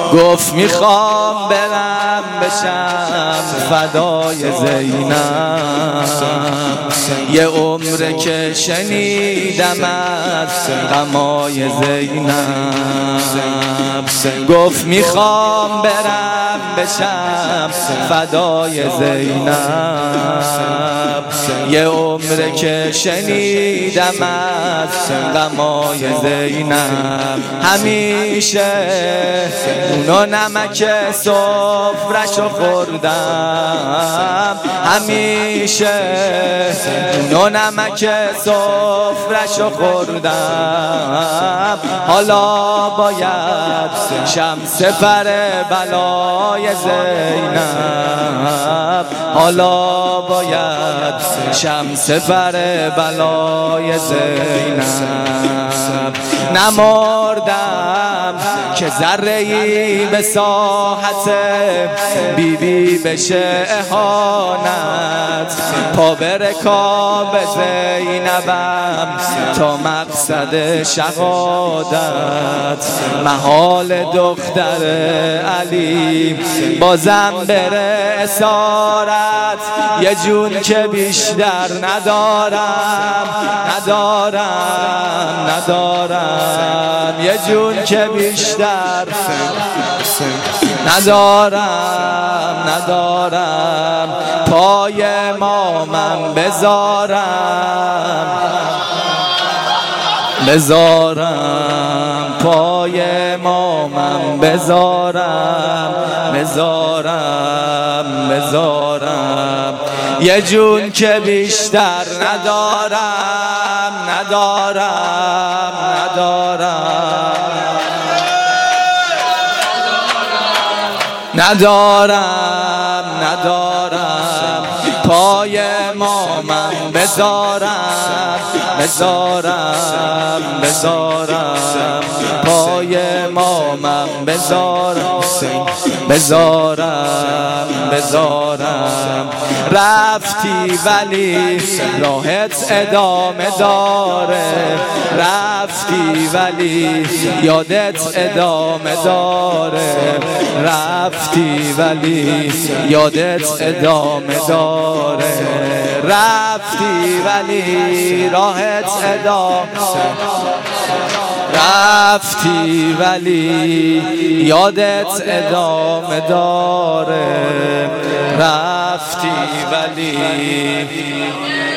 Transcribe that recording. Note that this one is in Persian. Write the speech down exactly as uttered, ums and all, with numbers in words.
گفت میخوام برم بشم فدای زینب، یه عمره که شنیدم از غمای زینب. گفت میخوام برم بشم فدای زینب، یه عمره که شنیدم از غمای زینب. همیشه نون و نمک سفرشو خوردم، همیشه نون و نمک سفرشو خوردم. حالا باید شمس پر بلای زینب، حالا باید شمس پر بلای زینب. نمردم که ذره‌ای به ساحت بی بی بشه اهانت، پا به رکاب زینبم تا مقصد شهادت. محال دختر علی بازم بره اسارت، یه جون که بیشتر ندارم ندارم ندارم، یه جون که بیشتر ندارم ندارم. پای امامم بذارم بذارم، پای امامم بذارم بذارم بذارم، یه جون که بیشتر ندارم ندارم ندارم ندارم ندارم. پای امامم بذارم بذارم بذارم، پای امامم بذارم بذارم بذارم. رفتی ولی راهت ادامه داره، رفتی ولی یادت ادامه داره، رفتی ولی یادت ادامه داره، رفتی ولی راهت ادامه، رفتی ولی یادت ادامه داره، رفتی ولی